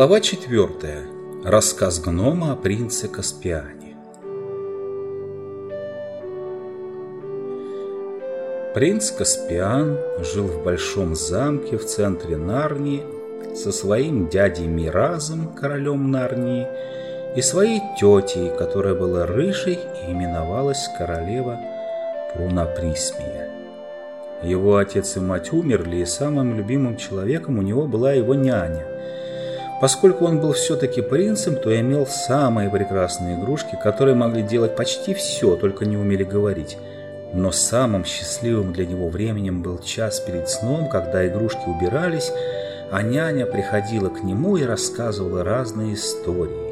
Глава 4. Рассказ гнома о принце Каспиане. Принц Каспиан жил в большом замке в центре Нарнии со своим дядей Миразом, королем Нарнии, и своей тетей, которая была рыжей и именовалась королева Прунаприсмия. Его отец и мать умерли, и самым любимым человеком у него была его няня. Поскольку он был все-таки принцем, то имел самые прекрасные игрушки, которые могли делать почти все, только не умели говорить. Но самым счастливым для него временем был час перед сном, когда игрушки убирались, а няня приходила к нему и рассказывала разные истории.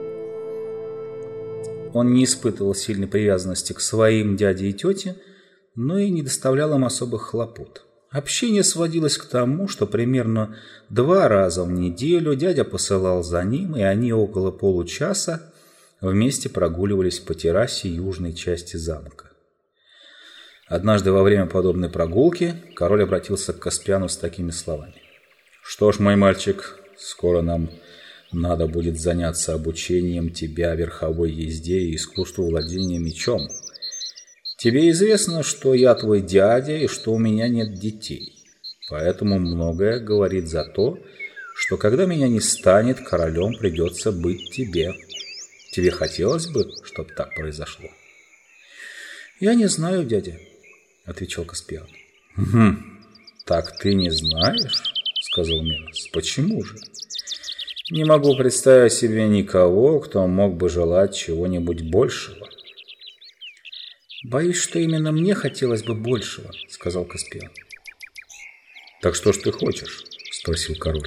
Он не испытывал сильной привязанности к своим дяде и тете, но и не доставлял им особых хлопот. Общение сводилось к тому, что примерно 2 раза в неделю дядя посылал за ним, и они около получаса вместе прогуливались по террасе южной части замка. Однажды во время подобной прогулки король обратился к Каспиану с такими словами. «Что ж, мой мальчик, скоро нам надо будет заняться обучением тебя верховой езде и искусству владения мечом. Тебе известно, что я твой дядя и что у меня нет детей, поэтому многое говорит за то, что когда меня не станет, королем придется быть тебе. Тебе хотелось бы, чтобы так произошло?» «Я не знаю, дядя», — отвечал Каспиан. «Так ты не знаешь?» — сказал Мирас. «Почему же? Не могу представить себе никого, кто мог бы желать чего-нибудь большего». «Боюсь, что именно мне хотелось бы большего», — сказал Каспиан. «Так что ж ты хочешь?» — спросил король.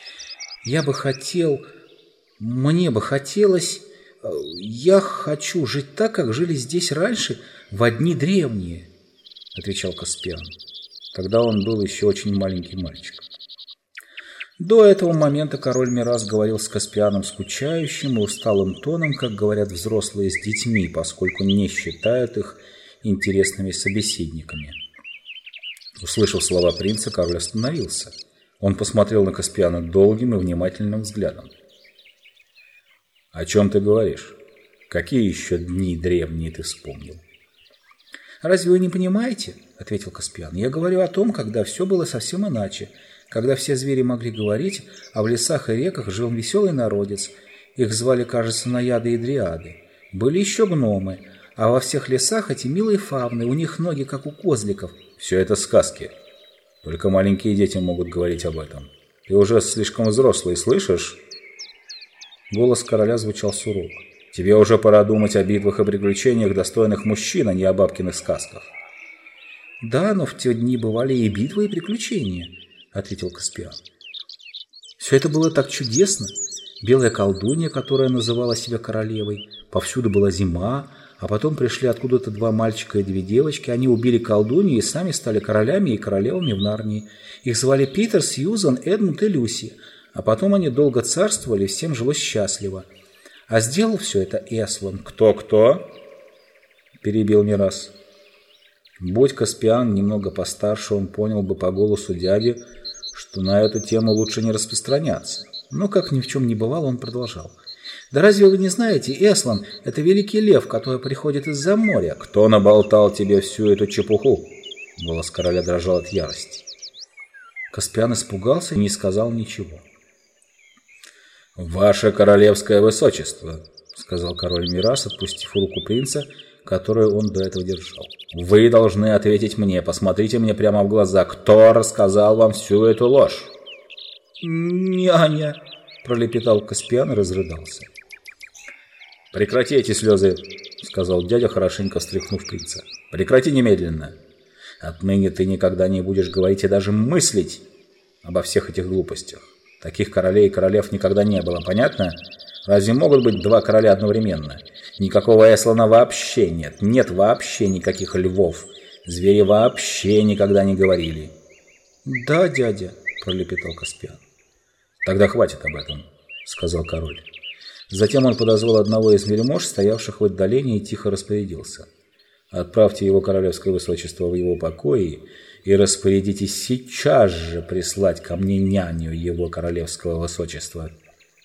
Мне бы хотелось... Я хочу жить так, как жили здесь раньше, в дни древние», — отвечал Каспиан. Тогда он был еще очень маленький мальчик. До этого момента король Мирас говорил с Каспианом скучающим и усталым тоном, как говорят взрослые с детьми, поскольку не считают их интересными собеседниками. Услышав слова принца, король остановился. Он посмотрел на Каспиана долгим и внимательным взглядом. «О чем ты говоришь? Какие еще дни древние ты вспомнил?» «Разве вы не понимаете?» — ответил Каспиан. «Я говорю о том, когда все было совсем иначе, когда все звери могли говорить, а в лесах и реках жил веселый народец. Их звали, кажется, наяды и дриады. Были еще гномы, а во всех лесах эти милые фавны, у них ноги, как у козликов». «Все это сказки. Только маленькие дети могут говорить об этом. Ты уже слишком взрослый, слышишь?» Голос короля звучал сурово. «Тебе уже пора думать о битвах и приключениях, достойных мужчин, а не о бабкиных сказках». «Да, но в те дни бывали и битвы, и приключения», — ответил Каспиан. «Все это было так чудесно. Белая колдунья, которая называла себя королевой, повсюду была зима, а потом пришли откуда-то 2 мальчика и 2 девочки. Они убили колдунью и сами стали королями и королевами в Нарнии. Их звали Питер, Сьюзан, Эдмунд и Люси. А потом они долго царствовали, всем жилось счастливо. А сделал все это Эслан». «Кто-кто?» – перебил Мирас. Будь Каспиан немного постарше, он понял бы по голосу дяди, что на эту тему лучше не распространяться. Но, как ни в чем не бывало, он продолжал. «Да разве вы не знаете, Эслан – это великий лев, который приходит из-за моря?» «Кто наболтал тебе всю эту чепуху?» Голос короля дрожал от ярости. Каспиан испугался и не сказал ничего. «Ваше королевское высочество», — сказал король Мирас, отпустив руку принца, которую он до этого держал. «Вы должны ответить мне, посмотрите мне прямо в глаза. Кто рассказал вам всю эту ложь?» «Няня», — пролепетал Каспиан и разрыдался. «Прекрати эти слезы», — сказал дядя, хорошенько встряхнув принца. «Прекрати немедленно. Отныне ты никогда не будешь говорить и даже мыслить обо всех этих глупостях. Таких королей и королев никогда не было, понятно? Разве могут быть 2 короля одновременно? Никакого Эслана вообще нет. Нет вообще никаких львов. Звери вообще никогда не говорили». «Да, дядя», — пролепетал Каспиан. «Тогда хватит об этом», — сказал король. Затем он подозвал одного из вельмож, стоявших в отдалении, и тихо распорядился. «Отправьте его королевское высочество в его покои и распорядитесь сейчас же прислать ко мне няню его королевского высочества».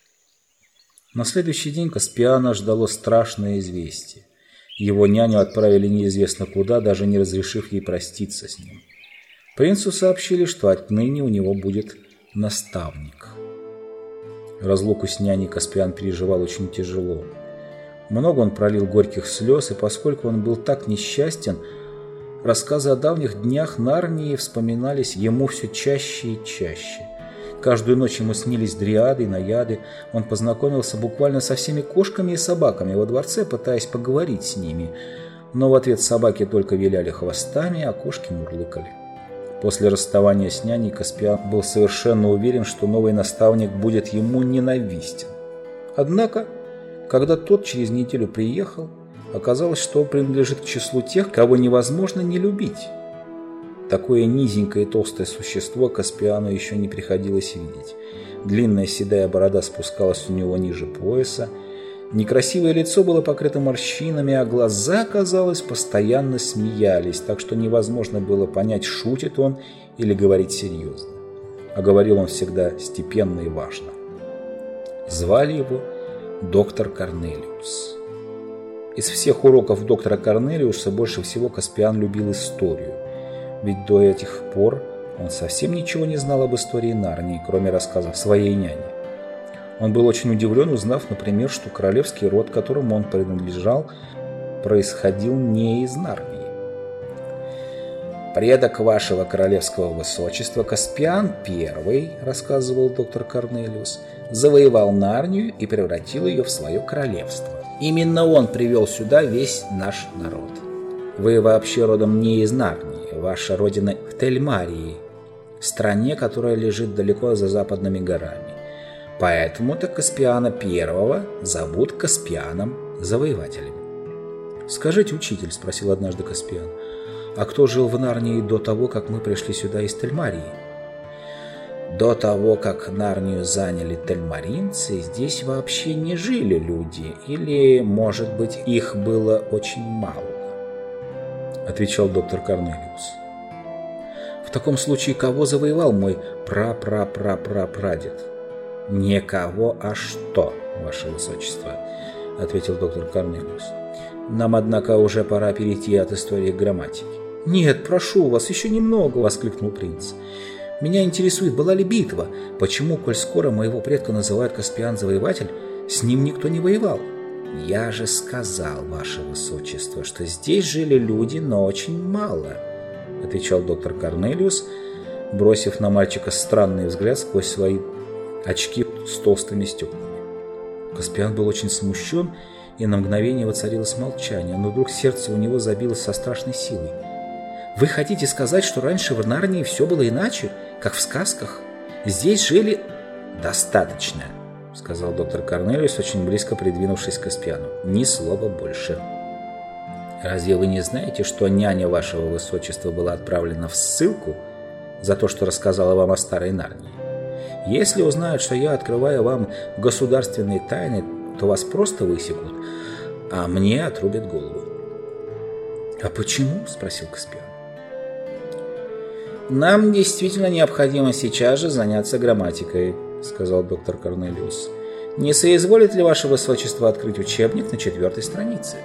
На следующий день Каспиана ждало страшное известие. Его няню отправили неизвестно куда, даже не разрешив ей проститься с ним. Принцу сообщили, что отныне у него будет наставник. Разлуку с няней Каспиан переживал очень тяжело. Много он пролил горьких слез, и поскольку он был так несчастен, рассказы о давних днях Нарнии вспоминались ему все чаще и чаще. Каждую ночь ему снились дриады и наяды. Он познакомился буквально со всеми кошками и собаками во дворце, пытаясь поговорить с ними. Но в ответ собаки только виляли хвостами, а кошки мурлыкали. После расставания с няней Каспиан был совершенно уверен, что новый наставник будет ему ненавистен. Однако, когда тот через неделю приехал, оказалось, что он принадлежит к числу тех, кого невозможно не любить. Такое низенькое и толстое существо Каспиану еще не приходилось видеть. Длинная седая борода спускалась у него ниже пояса, некрасивое лицо было покрыто морщинами, а глаза, казалось, постоянно смеялись, так что невозможно было понять, шутит он или говорит серьезно. А говорил он всегда степенно и важно. Звали его доктор Корнелиус. Из всех уроков доктора Корнелиуса больше всего Каспиан любил историю. Ведь до этих пор он совсем ничего не знал об истории Нарнии, кроме рассказов своей няни. Он был очень удивлен, узнав, например, что королевский род, которому он принадлежал, происходил не из Нарнии. «Предок вашего королевского высочества Каспиан I, — рассказывал доктор Корнелиус, — завоевал Нарнию и превратил ее в свое королевство. Именно он привел сюда весь наш народ. Вы вообще родом не из Нарнии. Ваша родина в Тельмарии, стране, которая лежит далеко за западными горами. Поэтому-то Каспиана I зовут Каспианом Завоевателем». «Скажите, учитель, — спросил однажды Каспиан, — а кто жил в Нарнии до того, как мы пришли сюда из Тельмарии?» «До того, как Нарнию заняли тельмаринцы, здесь вообще не жили люди, или, может быть, их было очень мало», — отвечал доктор Корнелиус. «В таком случае кого завоевал мой пра-пра-пра-пра-прадед?» «Не кого, а что, ваше высочество», — ответил доктор Корнелиус. «Нам, однако, уже пора перейти от истории к грамматике». «Нет, прошу вас, еще немного», — воскликнул принц. «Меня интересует, была ли битва? Почему, коль скоро моего предка называют Каспиан Завоеватель, с ним никто не воевал?» «Я же сказал, ваше высочество, что здесь жили люди, но очень мало», — отвечал доктор Корнелиус, бросив на мальчика странный взгляд сквозь свои очки с толстыми стеклами. Каспиан был очень смущен, и на мгновение воцарилось молчание, но вдруг сердце у него забилось со страшной силой. «Вы хотите сказать, что раньше в Нарнии все было иначе, как в сказках? Здесь жили...» «Достаточно», — сказал доктор Корнелиус, очень близко придвинувшись к Каспиану. «Ни слова больше. Разве вы не знаете, что няня вашего высочества была отправлена в ссылку за то, что рассказала вам о старой Нарнии? Если узнают, что я открываю вам государственные тайны, то вас просто высекут, а мне отрубят голову». «А почему?» — спросил Каспиан. «Нам действительно необходимо сейчас же заняться грамматикой», — сказал доктор Корнелиус. «Не соизволит ли ваше высочество открыть учебник на 4-й странице?»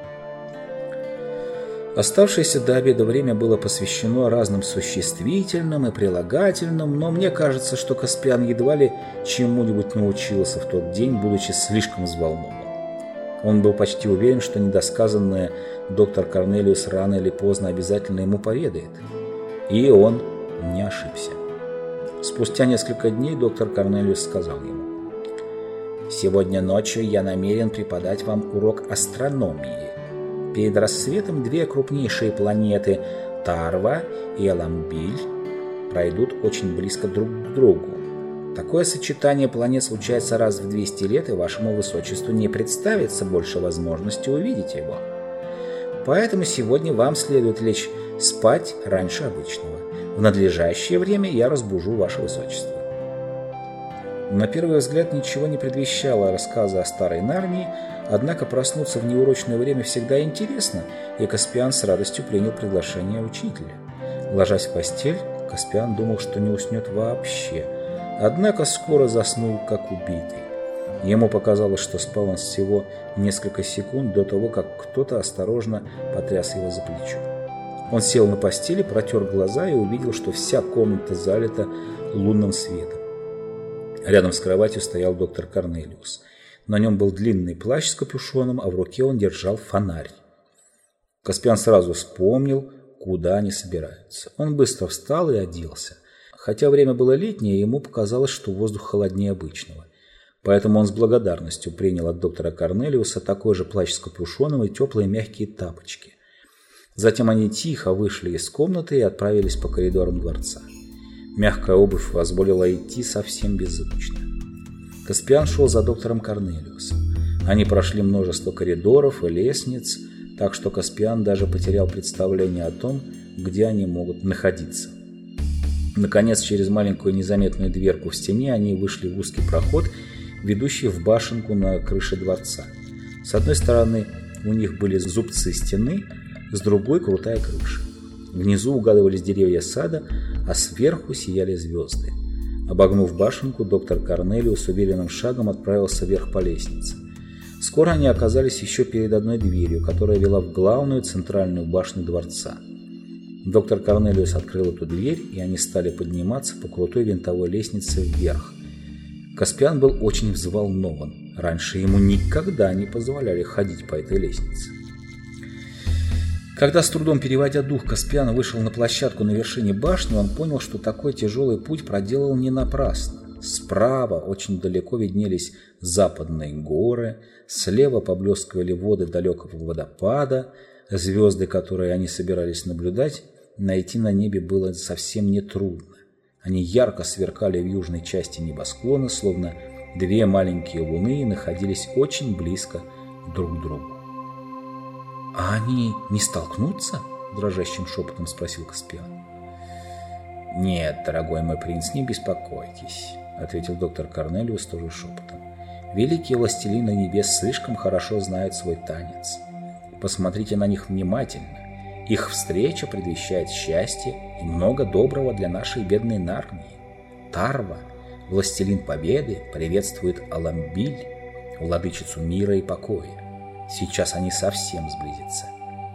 Оставшееся до обеда время было посвящено разным существительным и прилагательным, но мне кажется, что Каспиан едва ли чему-нибудь научился в тот день, будучи слишком взволнован. Он был почти уверен, что недосказанное доктор Корнелиус рано или поздно обязательно ему поведает. И он не ошибся. Спустя несколько дней доктор Корнелиус сказал ему: «Сегодня ночью я намерен преподать вам урок астрономии. Перед рассветом две крупнейшие планеты Тарва и Эламбиль пройдут очень близко друг к другу. Такое сочетание планет случается раз в 200 лет, и вашему высочеству не представится больше возможности увидеть его. Поэтому сегодня вам следует лечь спать раньше обычного. В надлежащее время я разбужу ваше высочество». На первый взгляд ничего не предвещало рассказа о старой Нарнии, однако проснуться в неурочное время всегда интересно, и Каспиан с радостью принял приглашение учителя. Ложась в постель, Каспиан думал, что не уснет вообще, однако скоро заснул, как убитый. Ему показалось, что спал он всего несколько секунд до того, как кто-то осторожно потряс его за плечо. Он сел на постели, протер глаза и увидел, что вся комната залита лунным светом. Рядом с кроватью стоял доктор Корнелиус. На нем был длинный плащ с капюшоном, а в руке он держал фонарь. Каспиан сразу вспомнил, куда они собираются. Он быстро встал и оделся. Хотя время было летнее, ему показалось, что воздух холоднее обычного. Поэтому он с благодарностью принял от доктора Корнелиуса такой же плащ с капюшоном и теплые мягкие тапочки. Затем они тихо вышли из комнаты и отправились по коридорам дворца. Мягкая обувь позволила идти совсем беззвучно. Каспиан шел за доктором Корнелиусом. Они прошли множество коридоров и лестниц, так что Каспиан даже потерял представление о том, где они могут находиться. Наконец, через маленькую незаметную дверку в стене они вышли в узкий проход, ведущий в башенку на крыше дворца. С одной стороны у них были зубцы стены, с другой — крутая крыша. Внизу угадывались деревья сада, а сверху сияли звезды. Обогнув башенку, доктор Корнелиус уверенным шагом отправился вверх по лестнице. Скоро они оказались еще перед одной дверью, которая вела в главную центральную башню дворца. Доктор Корнелиус открыл эту дверь, и они стали подниматься по крутой винтовой лестнице вверх. Каспиан был очень взволнован. Раньше ему никогда не позволяли ходить по этой лестнице. Когда с трудом переводя дух Каспиан вышел на площадку на вершине башни, он понял, что такой тяжелый путь проделал не напрасно. Справа очень далеко виднелись западные горы, слева поблескивали воды далекого водопада, звезды, которые они собирались наблюдать, найти на небе было совсем нетрудно. Они ярко сверкали в южной части небосклона, словно две маленькие луны, и находились очень близко друг к другу. «А они не столкнутся?» – дрожащим шепотом спросил Каспиан. «Нет, дорогой мой принц, не беспокойтесь», – ответил доктор Корнелиус тоже шепотом. «Великие властелины небес слишком хорошо знают свой танец. Посмотрите на них внимательно. Их встреча предвещает счастье и много доброго для нашей бедной Нарнии. Тарва, властелин победы, приветствует Аламбиль, владычицу мира и покоя. Сейчас они совсем сблизятся».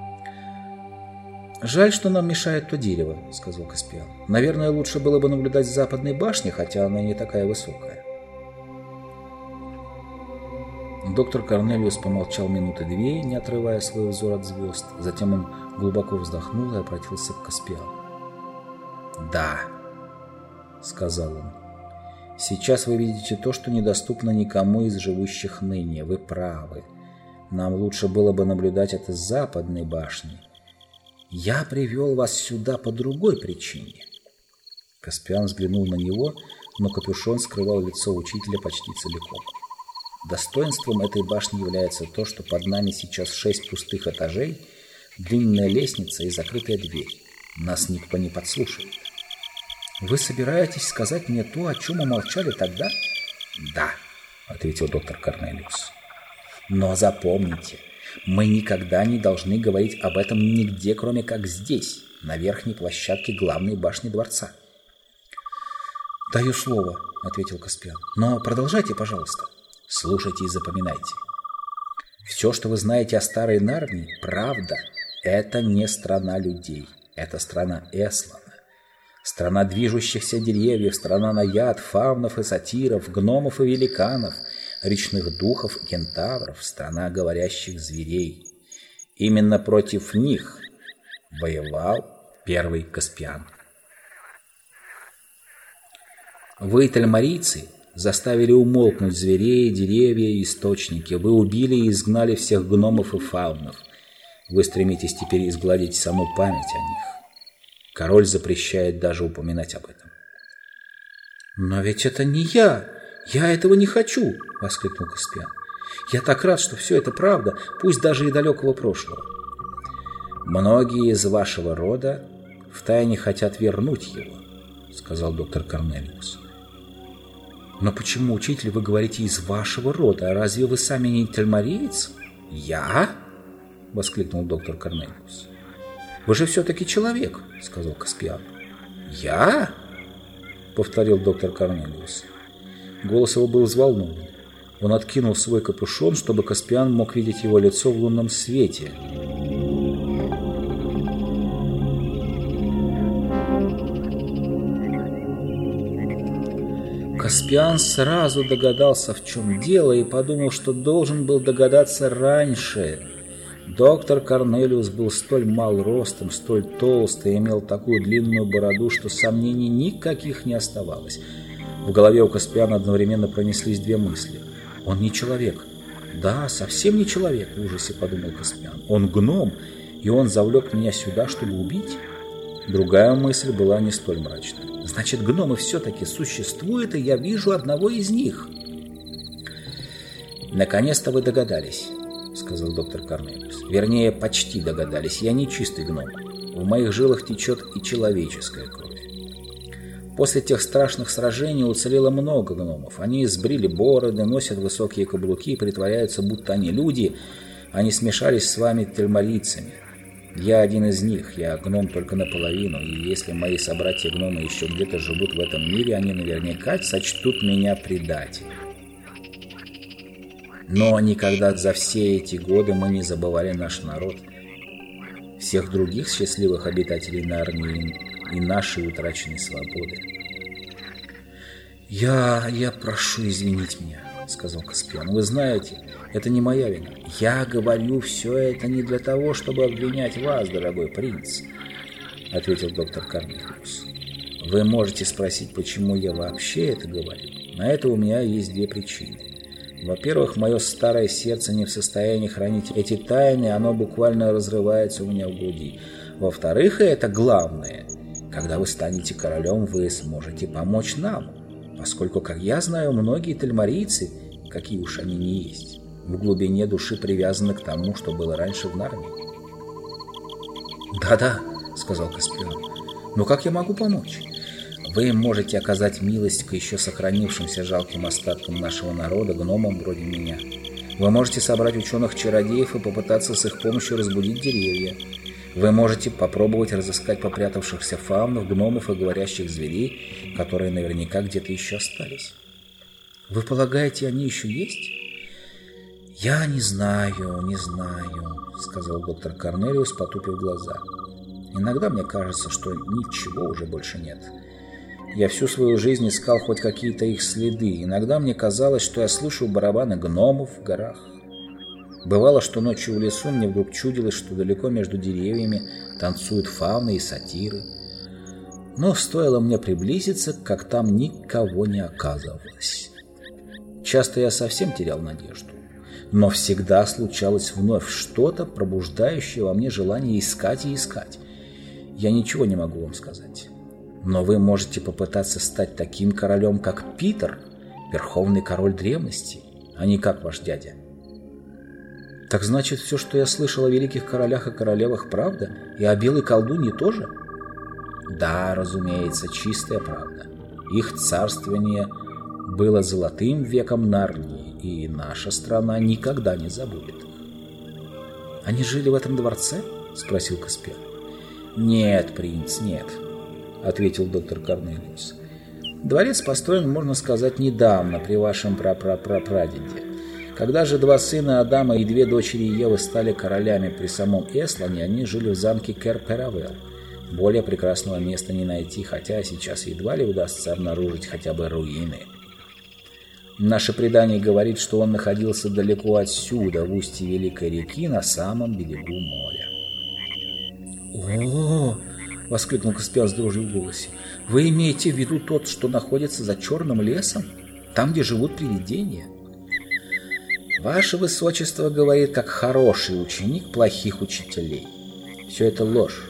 «Жаль, что нам мешает то дерево», — сказал Каспиан. «Наверное, лучше было бы наблюдать с западной башни, хотя она не такая высокая». Доктор Корнелиус помолчал минуты две, не отрывая свой взор от звезд. Затем он глубоко вздохнул и обратился к Каспиану. «Да», — сказал он, — «сейчас вы видите то, что недоступно никому из живущих ныне. Вы правы. Нам лучше было бы наблюдать это с западной башни. Я привел вас сюда по другой причине». Каспиан взглянул на него, но капюшон скрывал лицо учителя почти целиком. «Достоинством этой башни является то, что под нами сейчас 6 пустых этажей, длинная лестница и закрытая дверь. Нас никто не подслушает». «Вы собираетесь сказать мне то, о чем умолчали тогда?» «Да», — ответил доктор Корнелиус. «Но запомните, мы никогда не должны говорить об этом нигде, кроме как здесь, на верхней площадке главной башни дворца». «Даю слово», — ответил Каспиан. «Но продолжайте, пожалуйста». «Слушайте и запоминайте. Все, что вы знаете о старой Нарнии, правда. Это не страна людей. Это страна Эслана. Страна движущихся деревьев, страна наяд, фавнов и сатиров, гномов и великанов, речных духов и кентавров, страна говорящих зверей. Именно против них воевал первый Каспиан. Вы, тальмарийцы, заставили умолкнуть зверей, деревья и источники. Вы убили и изгнали всех гномов и фаунов. Вы стремитесь теперь изгладить саму память о них. Король запрещает даже упоминать об этом». «Но ведь это не я! Я этого не хочу!» — воскликнул Каспиан. «Я так рад, что все это правда, пусть даже и далекого прошлого». «Многие из вашего рода втайне хотят вернуть его», — сказал доктор Корнелиус. «Но почему, учитель, вы говорите из вашего рода? А разве вы сами не тальмариец?» «Я?» — воскликнул доктор Корнелиус. «Вы же все-таки человек», — сказал Каспиан. «Я?» — повторил доктор Корнелиус. Голос его был взволнован. Он откинул свой капюшон, чтобы Каспиан мог видеть его лицо в лунном свете. Каспиан сразу догадался, в чем дело, и подумал, что должен был догадаться раньше. Доктор Корнелиус был столь мал ростом, столь толстый, имел такую длинную бороду, что сомнений никаких не оставалось. В голове у Каспиана одновременно пронеслись две мысли. Он не человек. Да, совсем не человек, в ужасе подумал Каспиан. Он гном, и он завлек меня сюда, чтобы убить? Другая мысль была не столь мрачная. Значит, гномы все-таки существуют, и я вижу одного из них. Наконец-то вы догадались, сказал доктор Корнелиус. Вернее, почти догадались. Я не чистый гном. В моих жилах течет и человеческая кровь. После тех страшных сражений уцелело много гномов. Они сбрили бороды, носят высокие каблуки и притворяются, будто они люди. Они смешались с вами тельмарийцами. Я один из них, я гном только наполовину, и если мои собратья-гномы еще где-то живут в этом мире, они наверняка сочтут меня предателем. Но никогда за все эти годы мы не забывали наш народ, всех других счастливых обитателей Нарнии и нашей утраченной свободы. «Я прошу извинить меня», — сказал Каспиан. «Вы знаете, это не моя вина. Я говорю все это не для того, чтобы обвинять вас, дорогой принц», — ответил доктор Корнелиус. «Вы можете спросить, почему я вообще это говорю. На это у меня есть две причины. Во-первых, мое старое сердце не в состоянии хранить эти тайны, оно буквально разрывается у меня в груди. Во-вторых, и это главное, когда вы станете королем, вы сможете помочь нам, поскольку, как я знаю, многие тельмарийцы, какие уж они ни есть, в глубине души привязаны к тому, что было раньше в Нарнии». «Да-да», — сказал Каспиан, — «но как я могу помочь? Вы можете оказать милость к еще сохранившимся жалким остаткам нашего народа, гномам вроде меня. Вы можете собрать ученых-чародеев и попытаться с их помощью разбудить деревья. Вы можете попробовать разыскать попрятавшихся фаунов, гномов и говорящих зверей, которые наверняка где-то еще остались. Вы полагаете, они еще есть?» «Я не знаю, сказал доктор Корнелиус, потупив глаза. «Иногда мне кажется, что ничего уже больше нет. Я всю свою жизнь искал хоть какие-то их следы. Иногда мне казалось, что я слышу барабаны гномов в горах. Бывало, что ночью в лесу мне вдруг чудилось, что далеко между деревьями танцуют фауны и сатиры. Но стоило мне приблизиться, как там никого не оказывалось. Часто я совсем терял надежду. Но всегда случалось вновь что-то, пробуждающее во мне желание искать и искать. Я ничего не могу вам сказать. Но вы можете попытаться стать таким королем, как Питер, верховный король древности, а не как ваш дядя». «Так значит, все, что я слышал о великих королях и королевах, правда? И о белой колдунье тоже?» «Да, разумеется, чистая правда. Их царствование было золотым веком Нарнии, и наша страна никогда не забудет их». «Они жили в этом дворце?» — спросил Каспиан. «Нет, принц, нет», — ответил доктор Корнелиус. «Дворец построен, можно сказать, недавно, при вашем прапрапрапрадеде. Когда же два сына Адама и две дочери Евы стали королями при самом Эслане, они жили в замке Кер-Перавел. Более прекрасного места не найти, хотя сейчас едва ли удастся обнаружить хотя бы руины. Наше предание говорит, что он находился далеко отсюда, в устье Великой реки, на самом берегу моря». «О-о-о!» — воскликнул Каспиан с дрожью в голосе. «Вы имеете в виду тот, что находится за черным лесом? Там, где живут привидения?» «Ваше Высочество говорит, как хороший ученик плохих учителей. Все это ложь.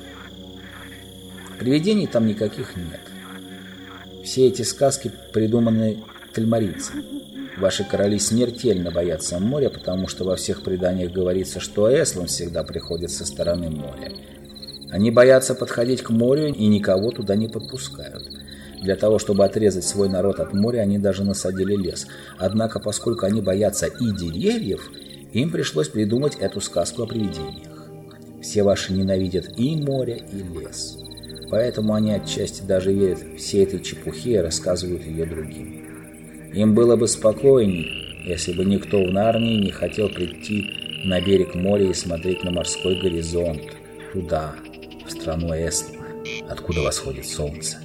Привидений там никаких нет. Все эти сказки придуманы тельмарийцами. Ваши короли смертельно боятся моря, потому что во всех преданиях говорится, что Эслан всегда приходит со стороны моря. Они боятся подходить к морю и никого туда не подпускают. Для того, чтобы отрезать свой народ от моря, они даже насадили лес. Однако, поскольку они боятся и деревьев, им пришлось придумать эту сказку о привидениях. Все ваши ненавидят и море, и лес. Поэтому они отчасти даже верят всей этой чепухе и рассказывают ее другим. Им было бы спокойней, если бы никто в Нарнии не хотел прийти на берег моря и смотреть на морской горизонт, туда, в страну Эстла, откуда восходит солнце.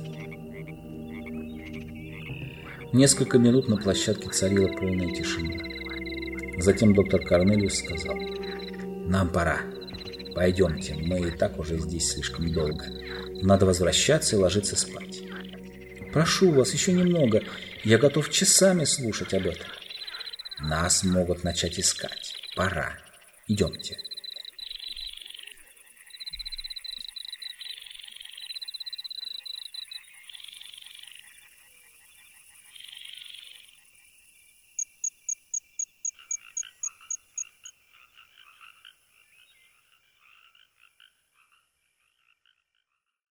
Несколько минут на площадке царила полная тишина. Затем доктор Корнелиус сказал: «Нам пора. Пойдемте, мы и так уже здесь слишком долго. Надо возвращаться и ложиться спать». «Прошу вас, еще немного. Я готов часами слушать об этом». «Нас могут начать искать. Пора. Идемте».